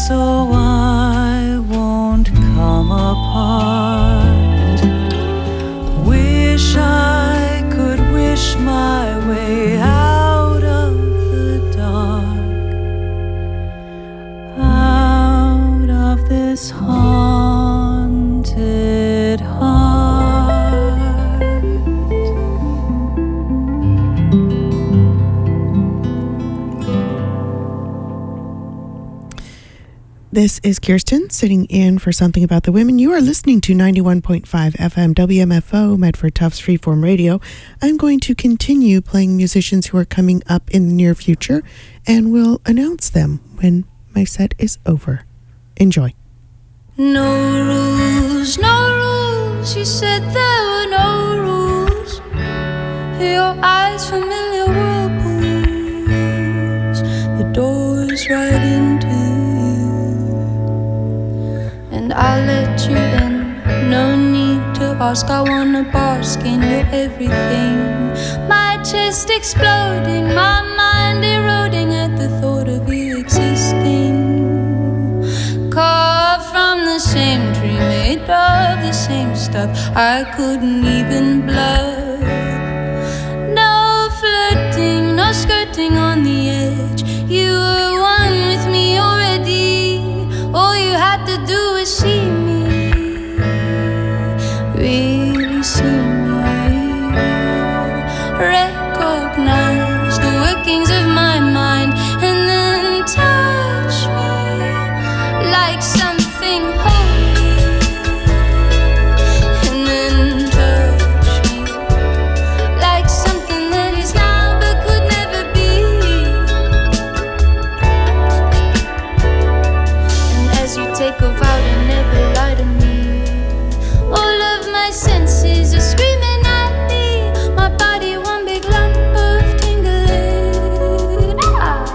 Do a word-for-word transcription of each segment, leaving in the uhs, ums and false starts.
so I won't come apart. Wish I could wish my way out of the dark, out of this haunted heart. This is Kirsten sitting in for Something About the Women. You are listening to ninety-one point five F M W M F O, Medford Tufts Freeform Radio. I'm going to continue playing musicians who are coming up in the near future, and we'll announce them when my set is over. Enjoy. No rules, no rules. You said there were no rules. Your eyes familiar whirlpools. The door's right into you, and I'll let you in. No need to ask, I wanna bask in your everything. My chest exploding, my mind eroding at the thought of you existing. Carved from the same tree, made of the same stuff I couldn't even bluff. No flirting, no skirting on the edge. You were one with me already. All you had to do was see me, really see me. Recognize the workings of my mind, and then touch me like something holy, and then touch me like something that is now but could never be. And as you take a vow to never lie to me, all of my senses are screaming at me. My body one big lump of tingling. Ah!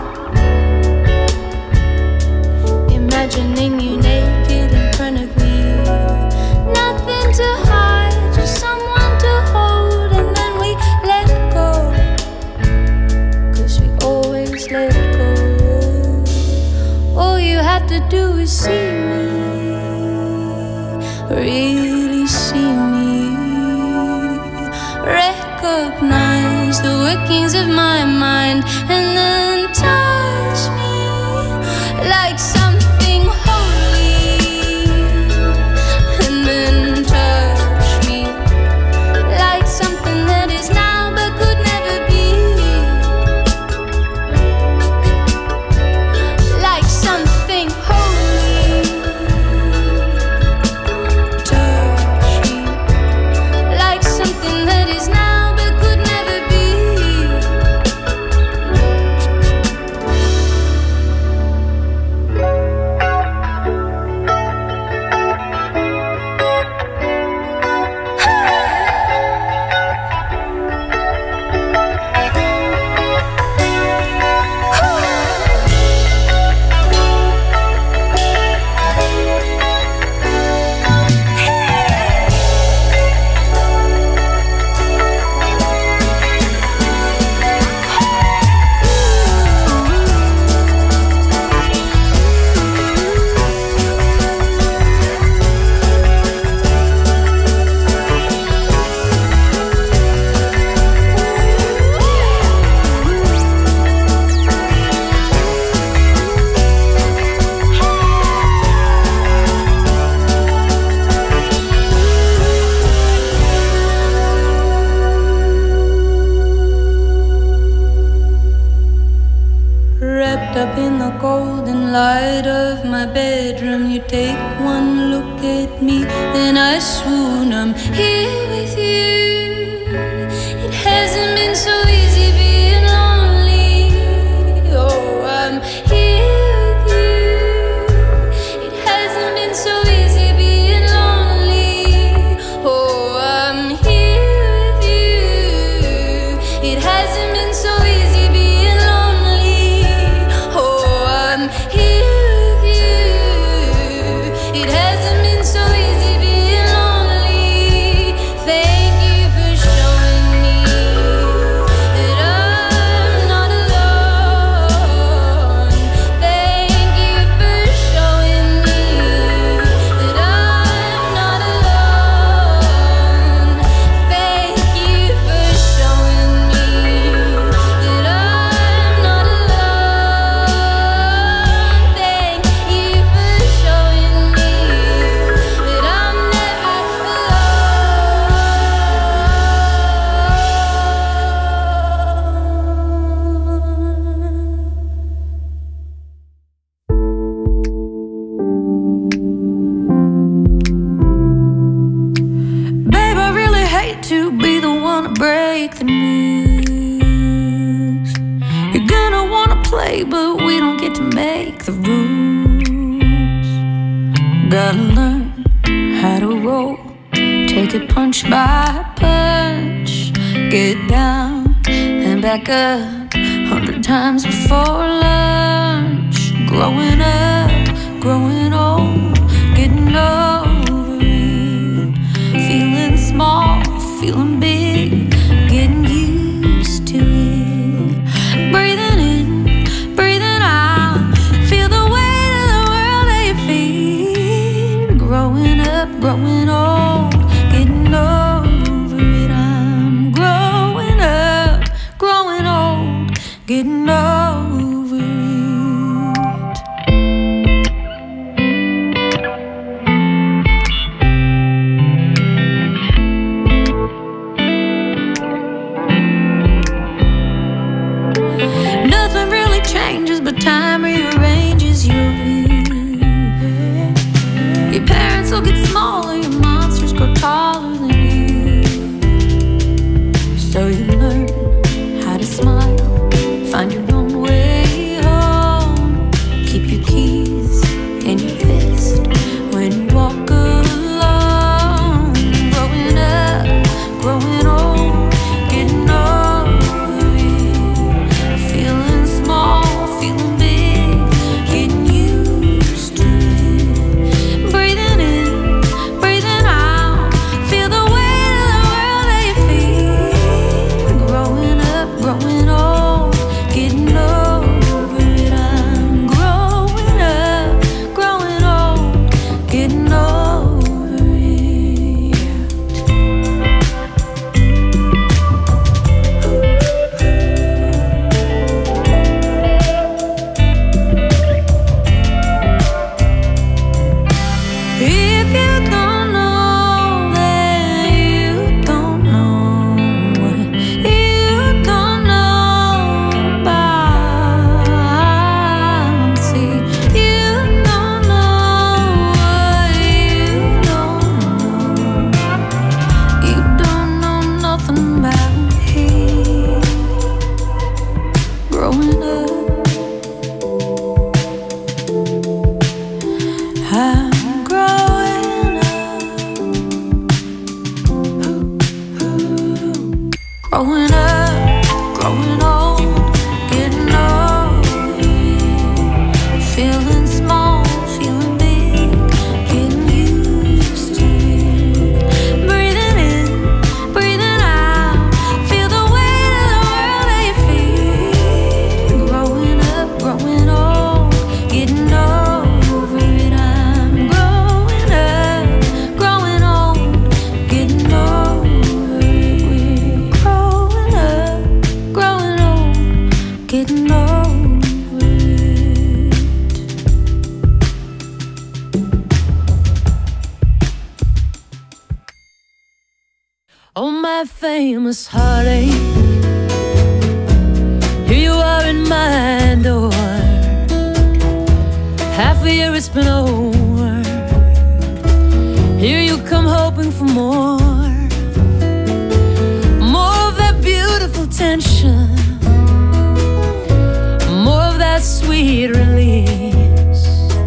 Imagining you naked in front of me, nothing to hide, just someone to hold, and then we let go, 'cause we always let go. All you had to do was see me, really see me. Recognize the workings of my mind, and then touch me like something holy, and then touch me like something that is now but could never be. Like something holy, touch me like something that is now but could never be. Wrapped up in the golden light of my bedroom, you take one look at me, then I swoon. I'm here with you. It hasn't been so easy being lonely. Oh, I'm here with you. It hasn't been so easy being lonely. Oh, I'm here with you. It hasn't been so easy being lonely. Oh, I'm here with you. It hasn't been so easy being lonely. Thank you for showing me to make the rules. Gotta learn how to roll, take it punch by punch, get down and back up hundred times before lunch. Growing up, growing old, getting over it, feeling small, feeling big, getting used to it. Breathing in, breathing out, feel the weight of the world at your feet. Growing up, growing old, getting over it. I'm growing up, growing old, getting over it. Nothing really changes, but time rearranges your view. Your parents will get smaller, your monsters grow taller than you. So you learn how to smile, find your own way home. Keep your keys in your fist when you walk alone. Growing up, growing old, getting over it, feeling small, feeling big, getting used to it. Breathing in, breathing out, feel the weight of the world at your feet. Growing up, growing old, getting over it. I'm growing up, growing old, getting over it. If you don't know, then you don't know what you don't know about. See, you don't know what you don't know. You don't know nothing about me. Growing up, I'm growing up, growing up, growing old, getting over it, feeling small, feeling big, getting used to it. Breathing in, breathing out, feel the weight of the world at your feet. Growing up, growing old, getting over it. I'm growing up, growing old, getting over it. We're growing up, growing old, getting over it. Oh, my famous heartache, here you are in my door. Half a year it's been over, here you come hoping for more. More of that beautiful tension, more of that sweet release.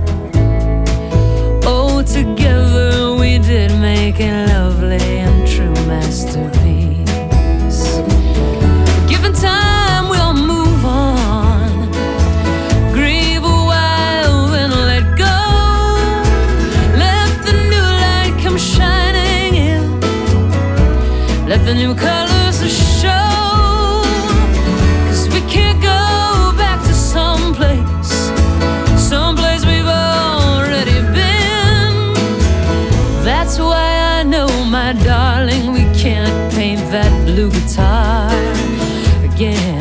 Oh, together we did make a lovely and true masterpiece. Given time, we'll move on, grieve a while, then let go. Let the new light come shining in, let the new colors show. 'Cause we can't go back to someplace, someplace we've already been. That's why I know, my darling, we can't paint that blue guitar again.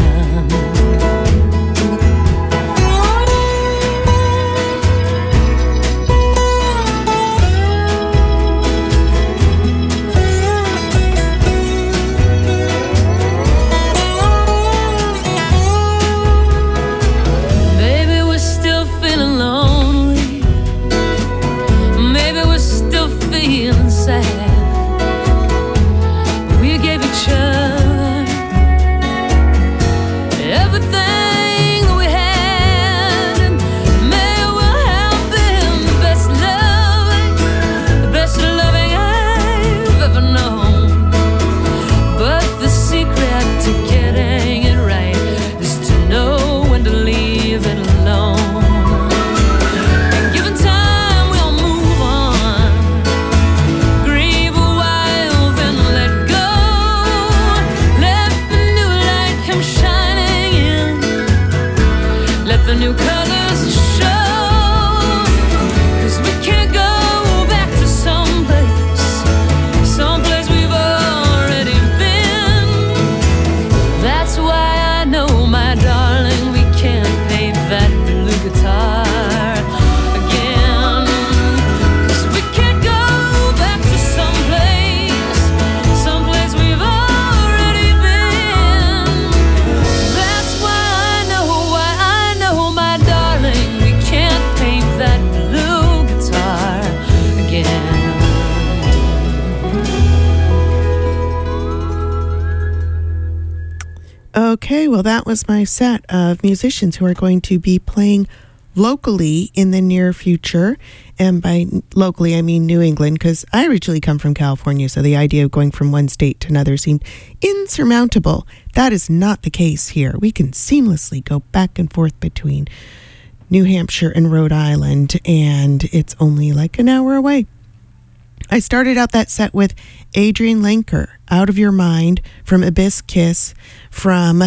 Okay, well, that was my set of musicians who are going to be playing locally in the near future. And by locally, I mean New England, because I originally come from California, so the idea of going from one state to another seemed insurmountable. That is not the case here. We can seamlessly go back and forth between New Hampshire and Rhode Island, and it's only like an hour away. I started out that set with Adrienne Lenker, Out of Your Mind, from Abyss Kiss, from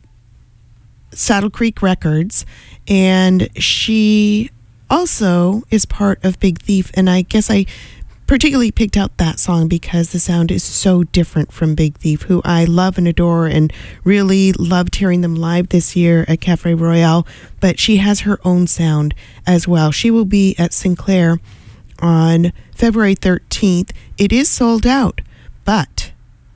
Saddle Creek Records, and she also is part of Big Thief, and I guess I particularly picked out that song because the sound is so different from Big Thief, who I love and adore and really loved hearing them live this year at Cafe Royale, but she has her own sound as well. She will be at Sinclair on February thirteenth. It is sold out, but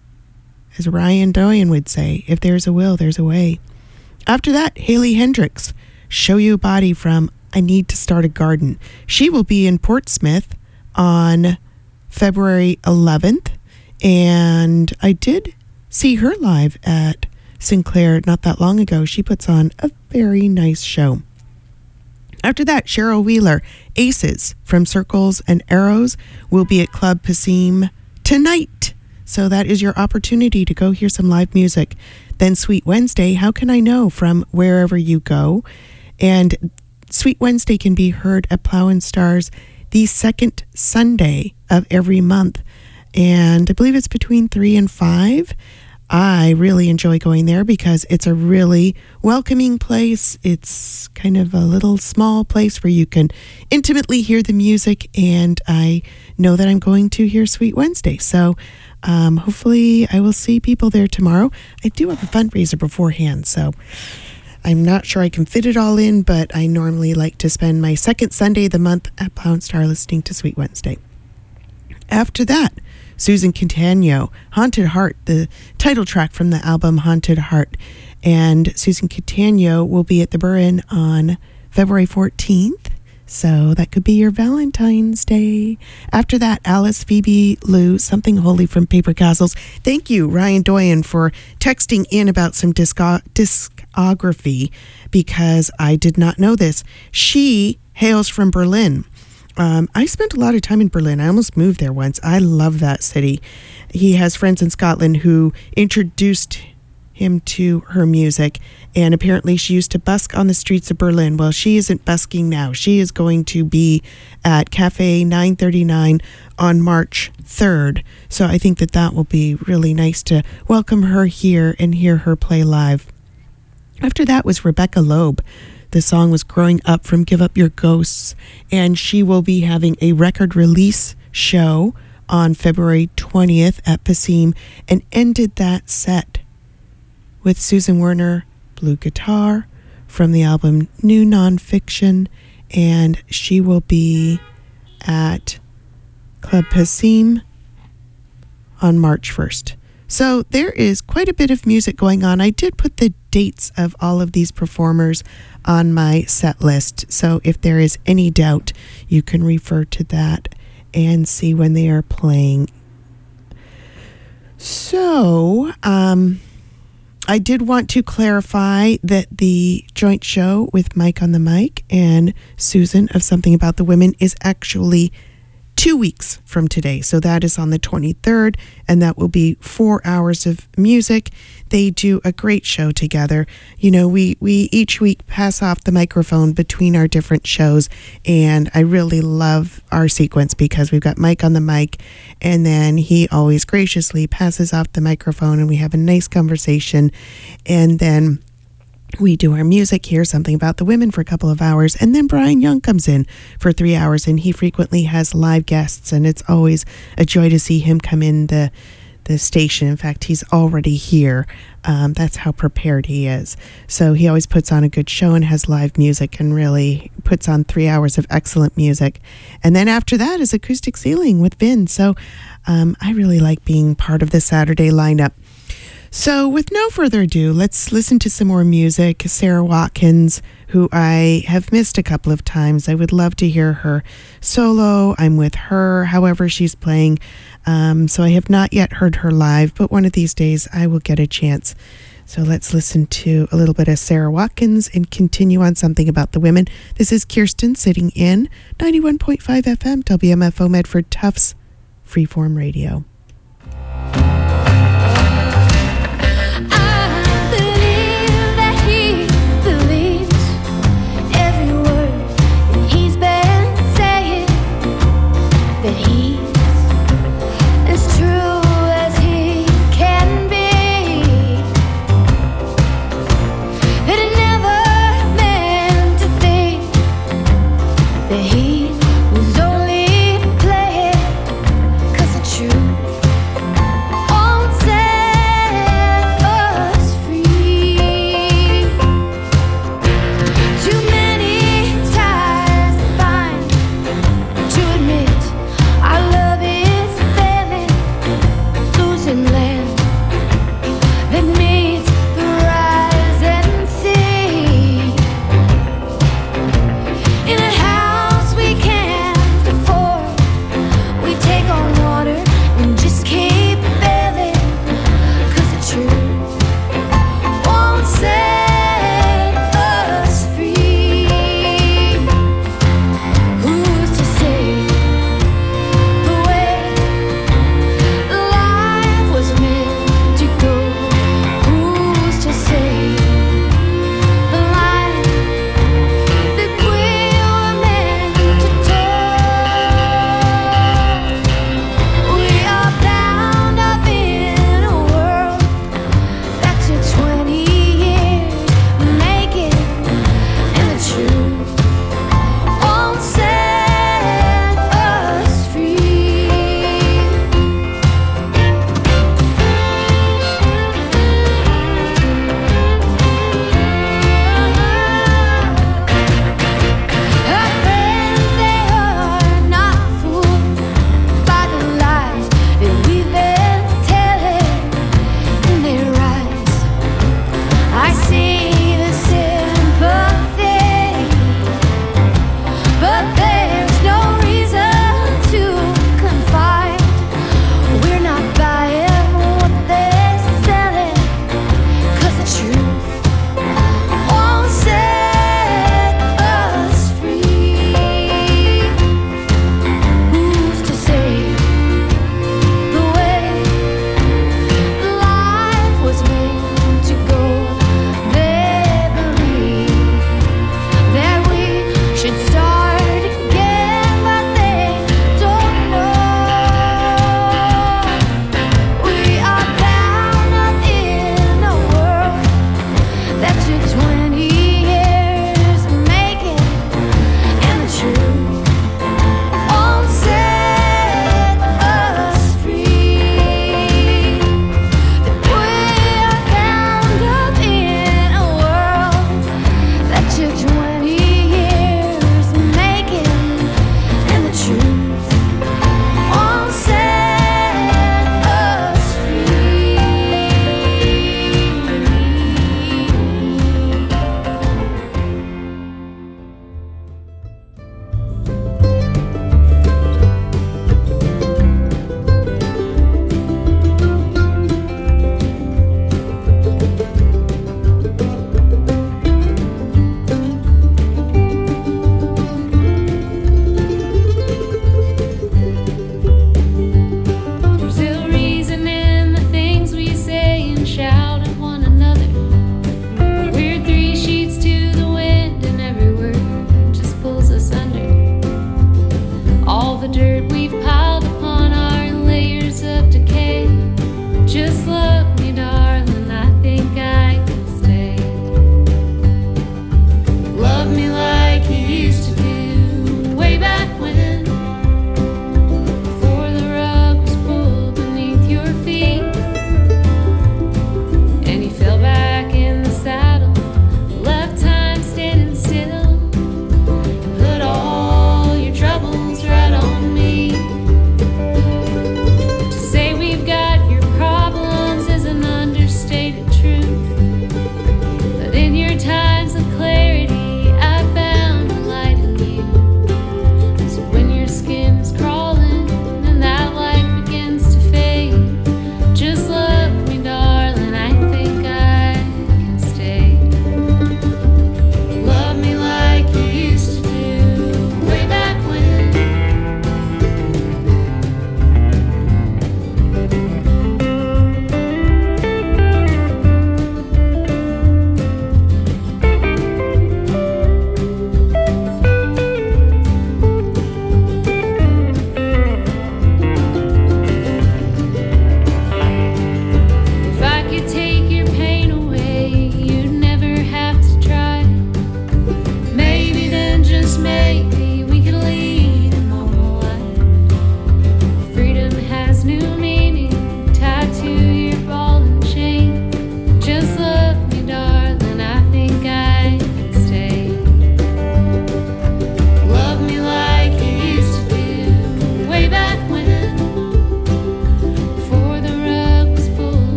as Ryan Doyen would say, if there's a will, there's a way. After that, Haley Hendricks, Show You a Body from I Need to Start a Garden. She will be in Portsmouth on February eleventh, and I did see her live at Sinclair not that long ago. She puts on a very nice show. After that, Cheryl Wheeler, Aces from Circles and Arrows, will be at Club Passim tonight. So that is your opportunity to go hear some live music. Then Sweet Wednesday, How Can I Know, from Wherever You Go. And Sweet Wednesday can be heard at Plow and Stars the second Sunday of every month. And I believe it's between three and five. I really enjoy going there because it's a really welcoming place. It's kind of a little small place where you can intimately hear the music, and I know that I'm going to hear Sweet Wednesday. So um, hopefully I will see people there tomorrow. I do have a fundraiser beforehand, so I'm not sure I can fit it all in, but I normally like to spend my second Sunday of the month at Plow and Star listening to Sweet Wednesday. After that, Susan Catania, Haunted Heart, the title track from the album Haunted Heart. And Susan Catania will be at the Burren on February fourteenth. So that could be your Valentine's Day. After that, Alice Phoebe Lou, Something Holy from Paper Castles. Thank you, Ryan Doyen, for texting in about some disco- discography, because I did not know this. She hails from Berlin. Um, I spent a lot of time in Berlin. I almost moved there once. I love that city. He has friends in Scotland who introduced him to her music, and apparently she used to busk on the streets of Berlin. Well, she isn't busking now. She is going to be at Cafe nine thirty-nine on March third. So I think that that will be really nice to welcome her here and hear her play live. After that was Rebecca Loeb. The song was Growing Up from Give Up Your Ghosts, and she will be having a record release show on February twentieth at Passim, and ended that set with Susan Werner, blue guitar, from the album New Nonfiction, and she will be at Club Passim on March first. So there is quite a bit of music going on. I did put the dates of all of these performers on my set list, so if there is any doubt, you can refer to that and see when they are playing. So, um, I did want to clarify that the joint show with Mike on the Mic and Susan of Something About the Women is actually two weeks from today. So that is on the twenty-third, and that will be four hours of music. They do a great show together. You know, we, we each week pass off the microphone between our different shows, and I really love our sequence because we've got Mike on the mic, and then he always graciously passes off the microphone, and we have a nice conversation, and then we do our music, hear Something About the Women for a couple of hours, and then Brian Young comes in for three hours, and he frequently has live guests, and it's always a joy to see him come in the the station. In fact, he's already here. Um, that's how prepared he is. So he always puts on a good show and has live music, and really puts on three hours of excellent music. And then after that is Acoustic Ceiling with Vin. So um, I really like being part of the Saturday lineup. So with no further ado, let's listen to some more music. Sarah Watkins, who I have missed a couple of times. I would love to hear her solo. I'm with her, however she's playing. Um, so I have not yet heard her live, but one of these days I will get a chance. So let's listen to a little bit of Sarah Watkins and continue on Something About the Women. This is Kirsten sitting in ninety-one point five F M, W M F O Medford Tufts Freeform Radio. He was only playing 'cause the truth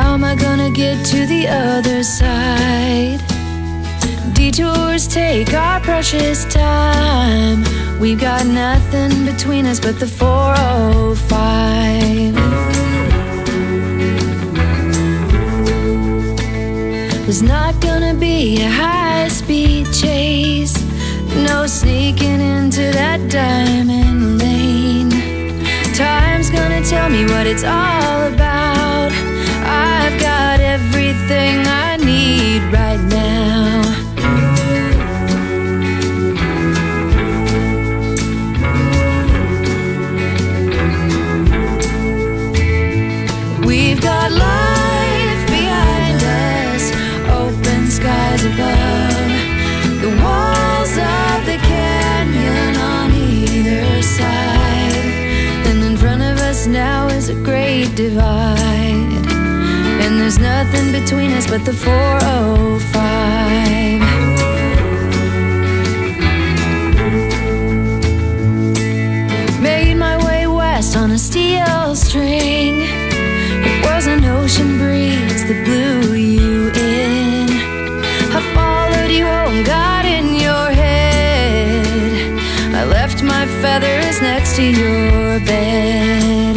How am I gonna get to the other side? Detours take our precious time. We've got nothing between us but the four oh five. There's not gonna be a high-speed chase, no sneaking into that diamond lane. Time's gonna tell me what it's all about. I've got everything I need right now. We've got life behind us, open skies above, the walls of the canyon on either side. And in front of us now is a great divide, and there's nothing between us but the four oh five. Made my way west on a steel string. It was an ocean breeze that blew you in. I followed you home, got in your head. I left my feathers next to your bed.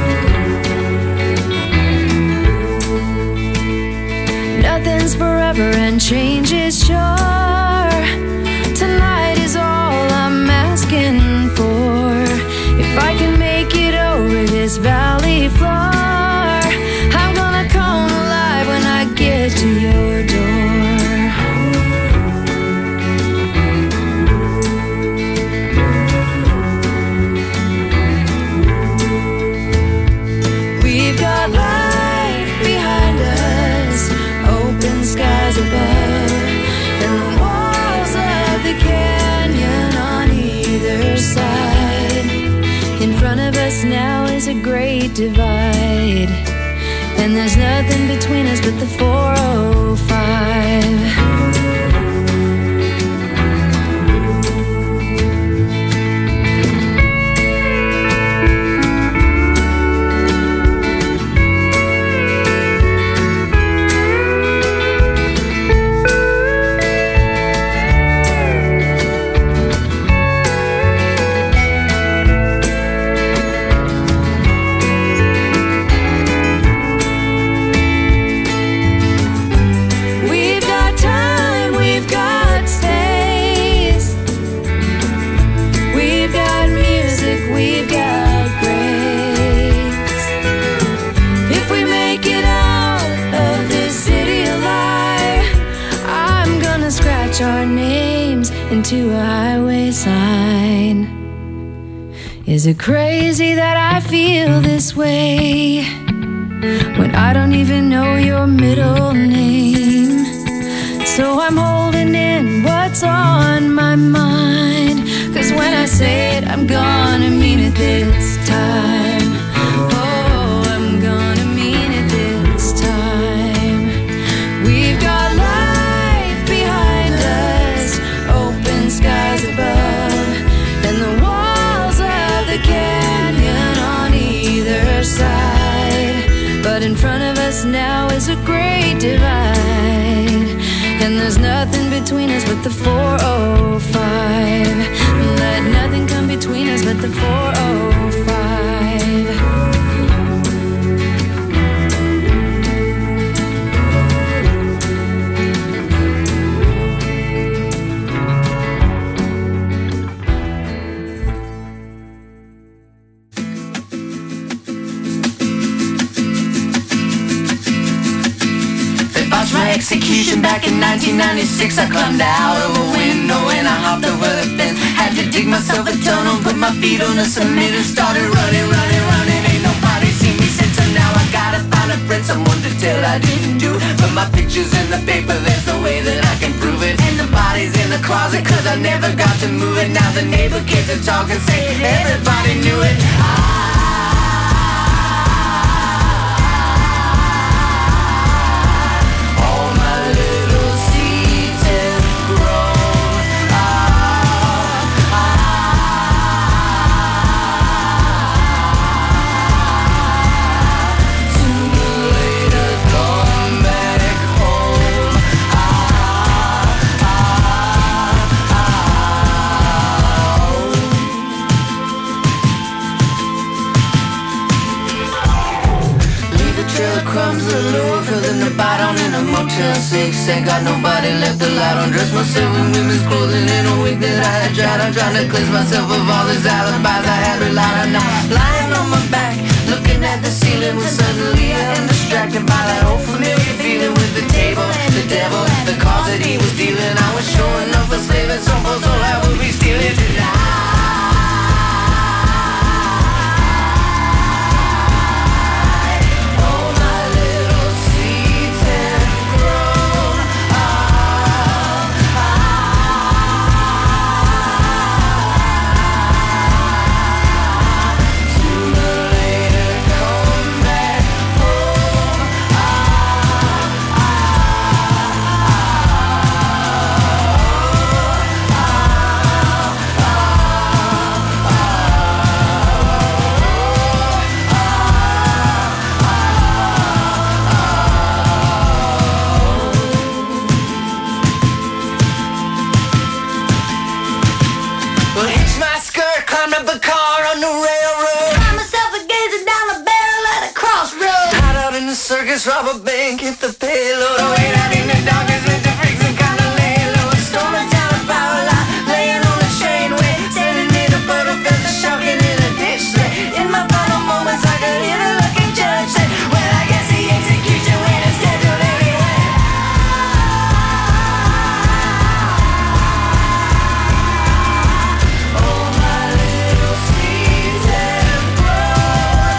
Nothing's forever and change is sure. Tonight is all I'm asking for. If I can make it over this valley floor, I'm gonna come alive when I get to your door. We've got life behind us, open skies above, and the walls of the canyon on either side. In front of us now is a great divide, and there's nothing between us but the four oh five. Our names into a highway sign. Is it crazy that I feel this way when I don't even know your middle name? So I'm holding in what's on my mind, 'cause when I say it, I'm gonna mean it this time. Oh, I'm gonna mean it this time. We've got life behind us, open skies above, and the walls of the canyon on either side. But in front of us now is a great divide, and there's nothing between us but the four oh five. Let nothing come between us but the four oh five. My execution back in nineteen ninety-six. I climbed out of a window and I hopped over the fence. Had to dig myself a tunnel, put my feet on the cement and started running, running, running. Ain't nobody seen me since, so now I gotta find a friend, someone to tell I didn't do it. But my picture's in the paper, there's no way that I can prove it. And the body's in the closet, 'cause I never got to move it. Now the neighbor kids are talking, saying everybody knew it. I Too late to in the bottom in a Motel six. Ain't got nobody left alive. Undress myself in women's clothing in a week that I had tried. I'm trying to cleanse myself of all these alibis I had relied on. Now lying on my back, looking at the ceiling, when suddenly I am distracted by that old familiar feeling with the table, the devil, the cards that he was dealing. I was showing up for slaving, some folks all I would be stealing tonight. Circus, rob a bank, hit the payload. Oh, wait, out in the darkness with the freaks and kinda lay low. Storm a town of power line, laying on the chainway. Standing near the boat, I felt the shocking in a ditch sleigh. In my final moments, I could hear the lucky judge say, well, I guess the execution went as scheduled anyway. Oh, my little seeds have grown.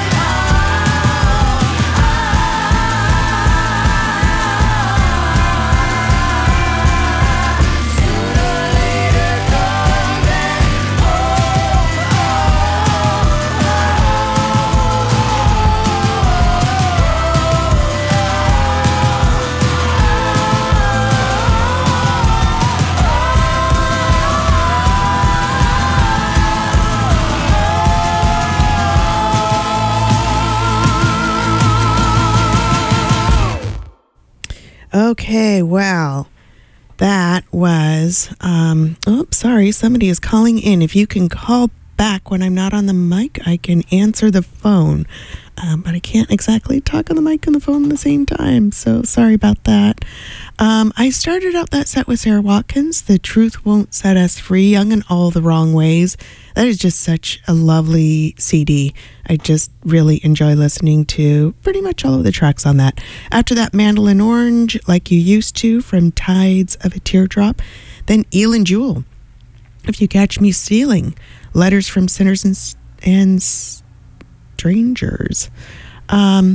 Okay, well, that was, um, oh, sorry, somebody is calling in. If you can call back when I'm not on the mic, I can answer the phone. Um, but I can't exactly talk on the mic and the phone at the same time, so sorry about that. Um, I started out that set with Sarah Watkins, The Truth Won't Set Us Free, Young in All the Wrong Ways. That is just such a lovely C D. I just really enjoy listening to pretty much all of the tracks on that. After that, Mandolin Orange, Like You Used To, from Tides of a Teardrop. Then Elin Jewel, If You Catch Me Stealing, Letters from Sinners and, and Strangers. Um,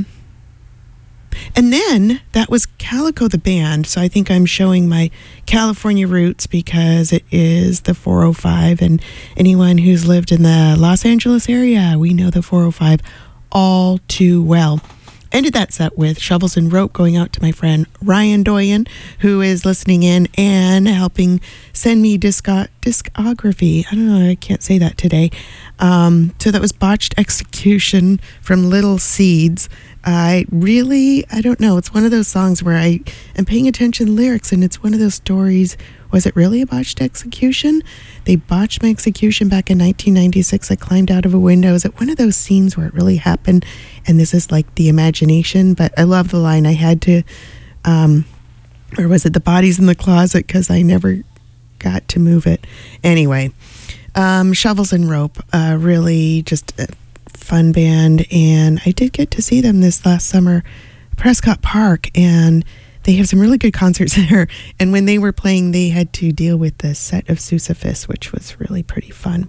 and then that was Calico the Band. So I think I'm showing my California roots because it is the four oh five. And anyone who's lived in the Los Angeles area, we know the four oh five all too well. Ended that set with Shovels and Rope, going out to my friend Ryan Doyen, who is listening in and helping send me disco- discography. I don't know, I can't say that today. Um, so that was Botched Execution from Little Seeds. I really, I don't know, it's one of those songs where I am paying attention to lyrics, and it's one of those stories. Was it really a botched execution? They botched my execution back in nineteen ninety-six. I climbed out of a window. Is it one of those scenes where it really happened? And this is like the imagination. But I love the line. I had to, um, or was it the body's in the closet? Because I never got to move it. Anyway, um, Shovels and Rope, uh, really just a fun band. And I did get to see them this last summer, Prescott Park. And they have some really good concerts there. And when they were playing, they had to deal with the set of Sisyphus, which was really pretty fun.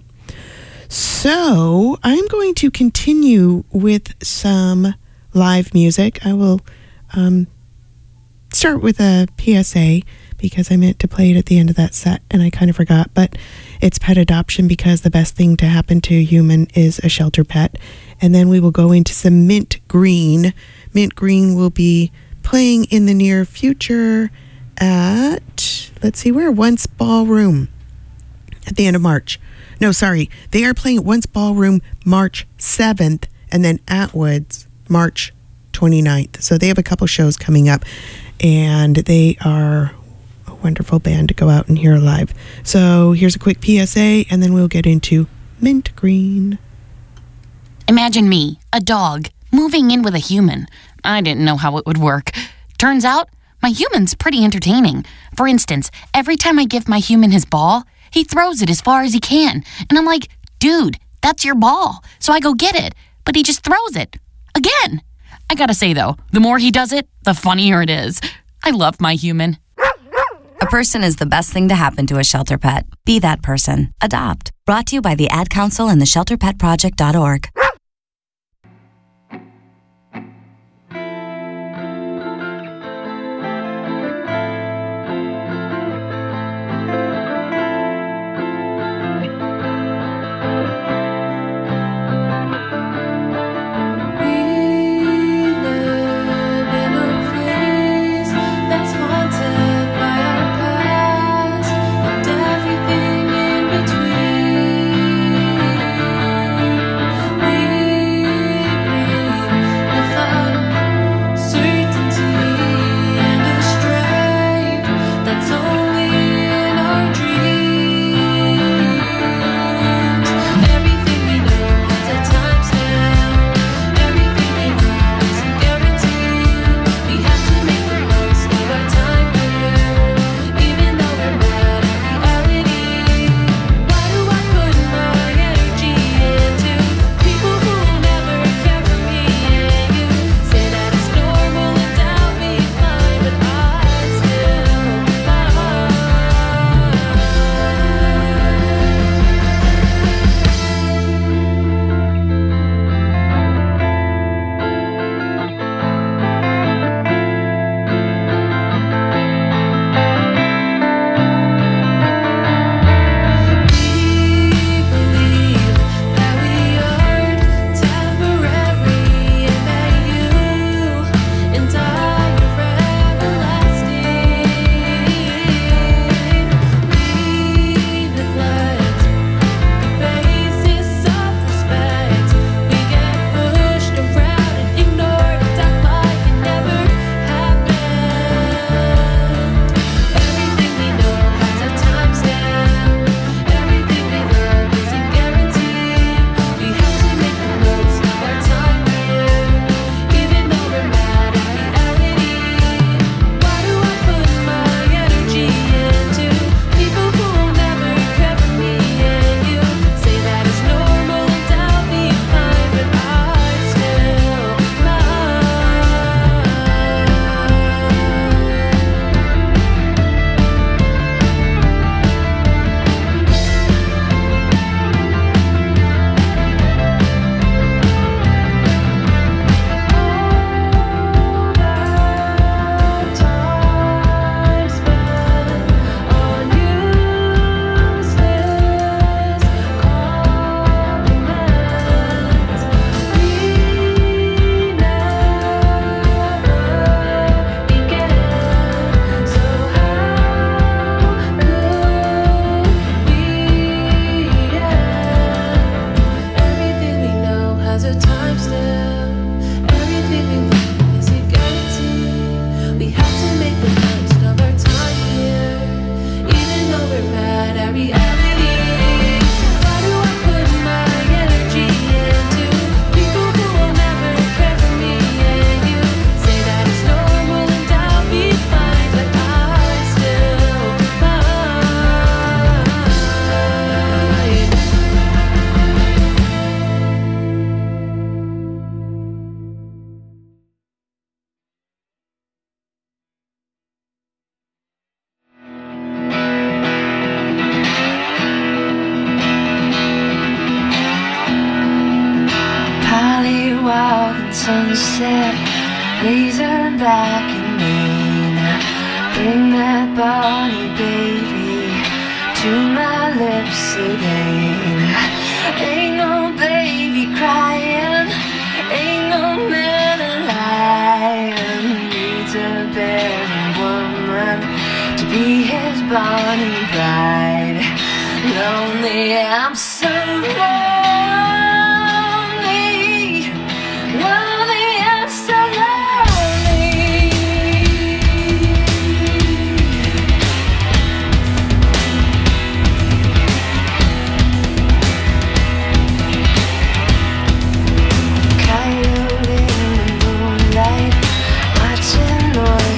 So I'm going to continue with some live music. I will um, start with a P S A because I meant to play it at the end of that set and I kind of forgot. But it's pet adoption because the best thing to happen to a human is a shelter pet. And then we will go into some Mint Green. Mint Green will be playing in the near future at, let's see where, Once Ballroom at the end of March. No, sorry. They are playing at Once Ballroom March seventh and then Atwoods March twenty-ninth. So they have a couple shows coming up and they are a wonderful band to go out and hear live. So here's a quick P S A and then we'll get into Mint Green. Imagine me, a dog, moving in with a human. I didn't know how it would work. Turns out, my human's pretty entertaining. For instance, every time I give my human his ball, he throws it as far as he can. And I'm like, dude, that's your ball. So I go get it. But he just throws it. Again. I gotta say, though, the more he does it, the funnier it is. I love my human. A person is the best thing to happen to a shelter pet. Be that person. Adopt. Brought to you by the Ad Council and the shelter pet project dot org. sunset, laser black and mean. Bring that body, baby, to my lips again. Ain't no baby crying, ain't no man alive needs a better woman to be his Bonnie bride. Lonely, I'm so lonely. Watching noise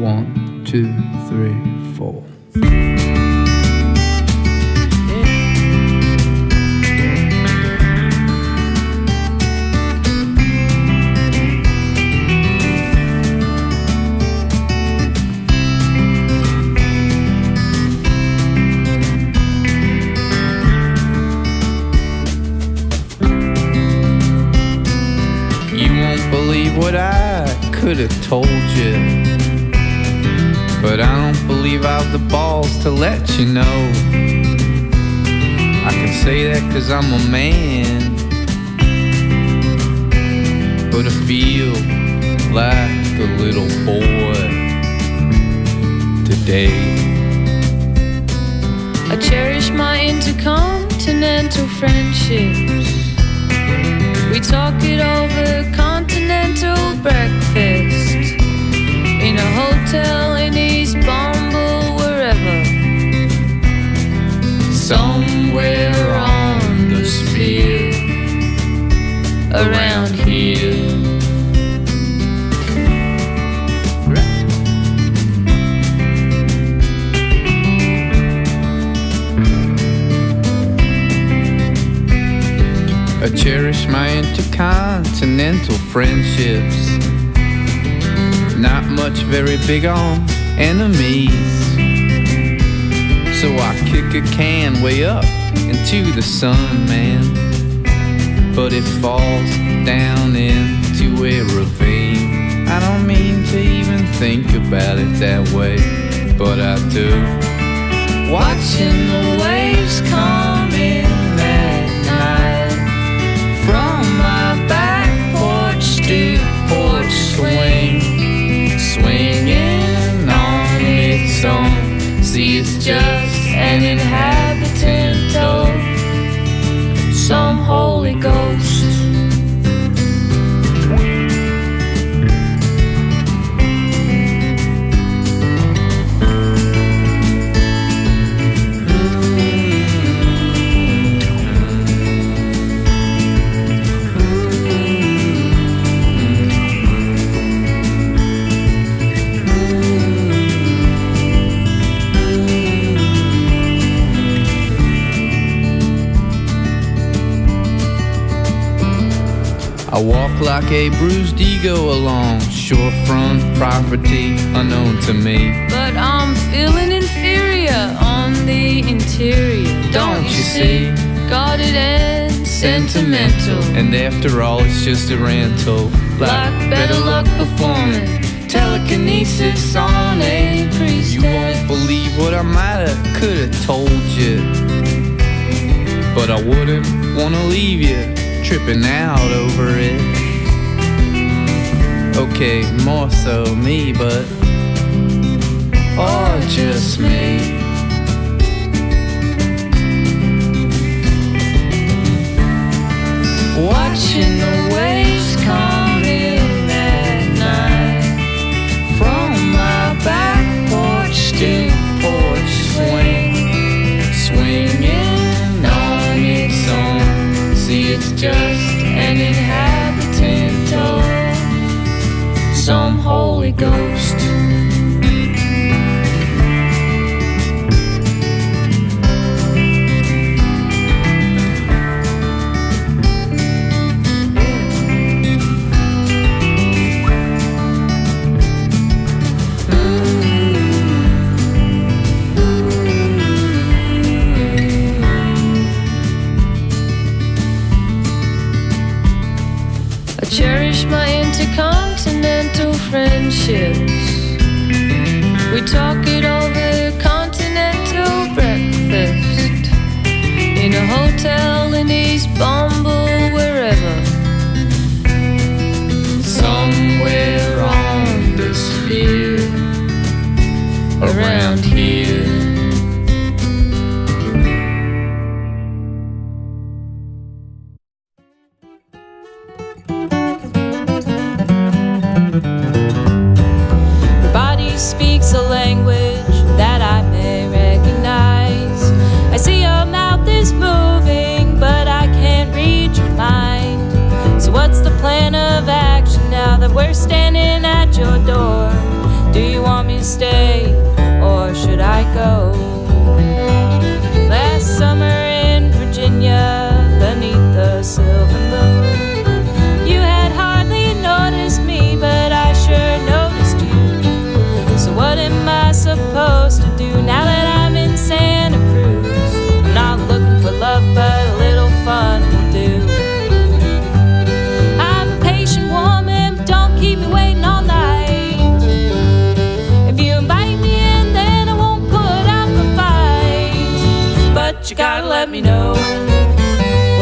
One, two, three, four. Believe what I could have told you, but I don't believe I've the balls to let you know. I can say that cause I'm a man, but I feel like a little boy today. I cherish my intercontinental friendships. We talk it over continental breakfast in a hotel in East Bumble, wherever. Somewhere on the sphere around here. I cherish my intercontinental friendships. Not much very big on enemies, so I kick a can way up into the sun, man. But it falls down into a ravine. I don't mean to even think about it that way, but I do. Watching the waves come in at night, from my back porch stoop porch swing, swinging on its own. See, it's just an inhabitant of some Holy Ghost. I walk like a bruised ego along shorefront property unknown to me. But I'm feeling inferior on the interior. Don't you see? Guarded and sentimental. And after all, it's just a rental. Like better luck performing telekinesis on a priestess. You won't believe what I might have, could have told you, but I wouldn't wanna leave you tripping out over it. Okay, more so me, but or just me. Watching the waves come in at night, from my back porch stoop porch swing, swinging on its own. See, it's just an inhabitant of some Holy Ghost. Cherish my intercontinental friendships. We talk it over continental breakfast in a hotel in East Bumble, wherever. Somewhere on the sphere around here. Speaks a language that I may recognize. I see your mouth is moving, but I can't read your mind. So what's the plan of action now that we're standing at your door? Do you want me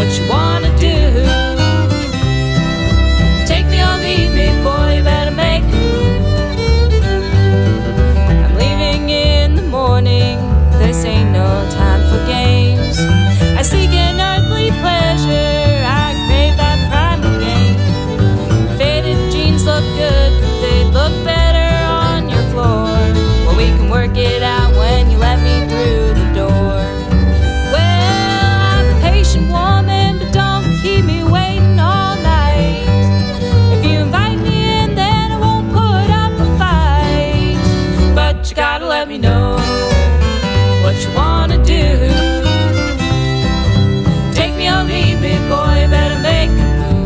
you wanna do? Take me or leave me, boy, you better make a move. I'm leaving in the morning, this ain't no time for games. I seek an earthly pleasure, I crave that primal gain. Faded jeans look good, but they'd look better on your floor. Well, we can work it out when you let me through the door. Well, I'm a patient woman, but don't keep me waiting all night. If you invite me in, then I won't put up a fight. But you gotta let me know what you wanna do. Take me or leave me, boy, you better make a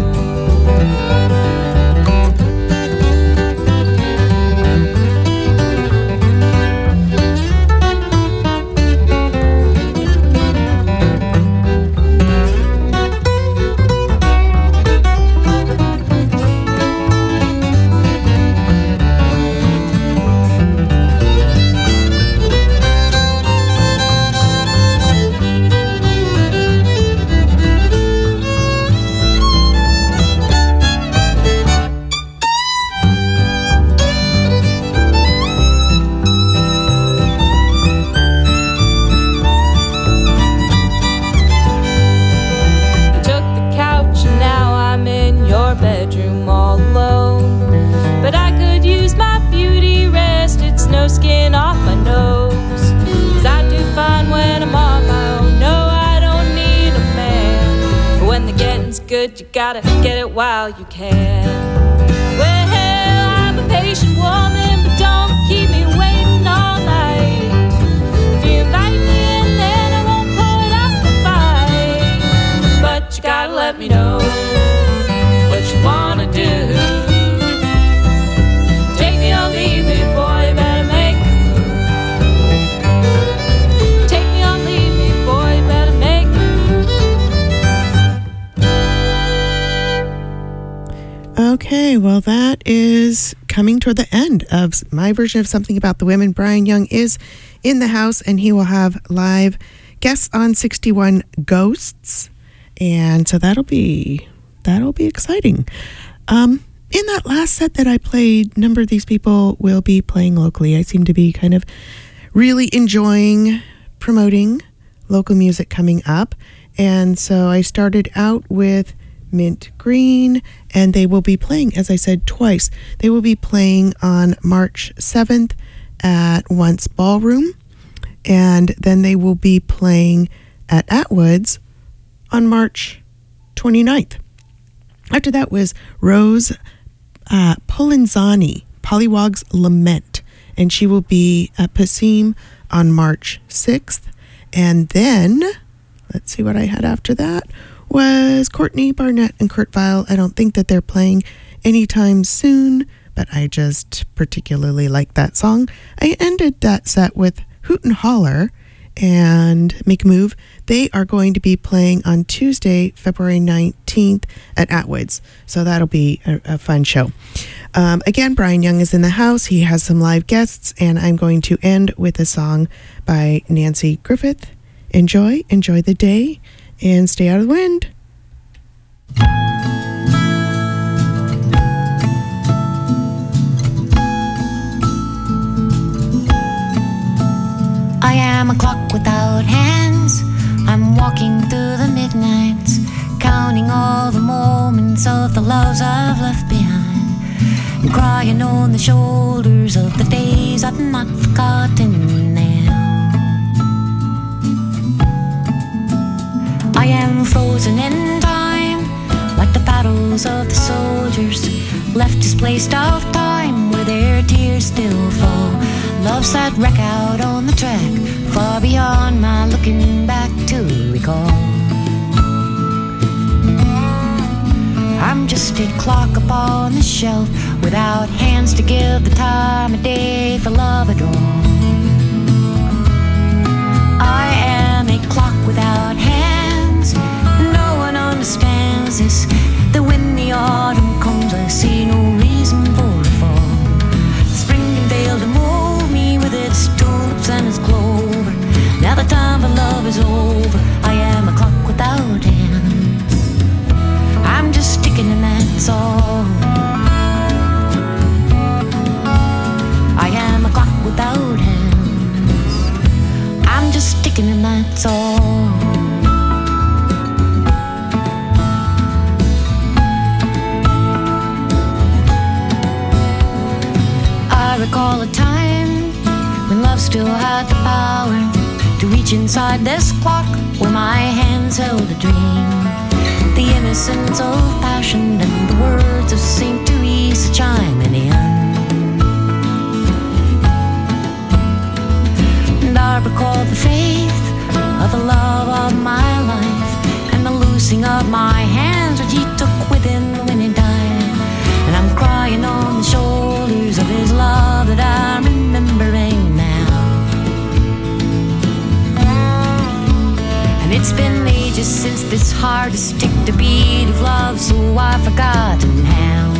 bedroom all alone. But I could use my beauty rest, it's no skin off my nose. Cause I do fine when I'm on my own, no I don't need a man. But when the getting's good you gotta get it while you can. Well, I'm a patient woman, but don't keep me waiting all night. If you invite me in, then I won't put up a fight. But you gotta let me know what you wanna do. Take me or leave me, boy, you better make a move. Take me or leave me, boy, you better make a move. Okay, well, that is coming toward the end of my version of Something About the Women. Brian Young is in the house, and he will have live guests on sixty-one Ghosts, and so that'll be that'll be exciting. Um, in that last set that I played, a number of these people will be playing locally. I seem to be kind of really enjoying promoting local music coming up, and so I started out with Mint Green, and they will be playing, as I said, twice. They will be playing on March seventh at Once Ballroom, and then they will be playing at Atwood's on March twenty-ninth. After that was Rose uh, Polenzani, Pollywog's Lament, and she will be at Passim on March sixth. And then, let's see what I had after that, was Courtney Barnett and Kurt Vile. I don't think that they're playing anytime soon, but I just particularly like that song. I ended that set with Hoot and Holler and Make a Move. They are going to be playing on Tuesday, February nineteenth at Atwood's, so that'll be a, a fun show. Um, again, Brian Young is in the house. He has some live guests, and I'm going to end with a song by Nancy Griffith. Enjoy, enjoy the day, and stay out of the wind. I am a clock without hands. I'm walking through the midnights, counting all the moments of the loves I've left behind, and crying on the shoulders of the days I've not forgotten now. I am frozen in time, like the battles of the soldiers, left displaced of time where their tears still fall. Loves that wreck out on the track, far beyond my looking back to recall. I'm just a clock upon the shelf, without hands to give the time of day for love at all. I am a clock without hands, no one understands this, that when the autumn comes I see no reason for a fall. Spring can fail to move me with its tulips and its clover. Now the time for love is over, I am a clock without hands. inside this clock where my hands held a dream. The innocence of passion and the words of Saint Teresa chiming in. And I recall the faith of the love of my life and the loosing of my hands which he took within when he died. And I'm crying on the shoulders of his love that I'm remembering now. And it's been ages since this heart has stick the beat of love, so I've forgotten how.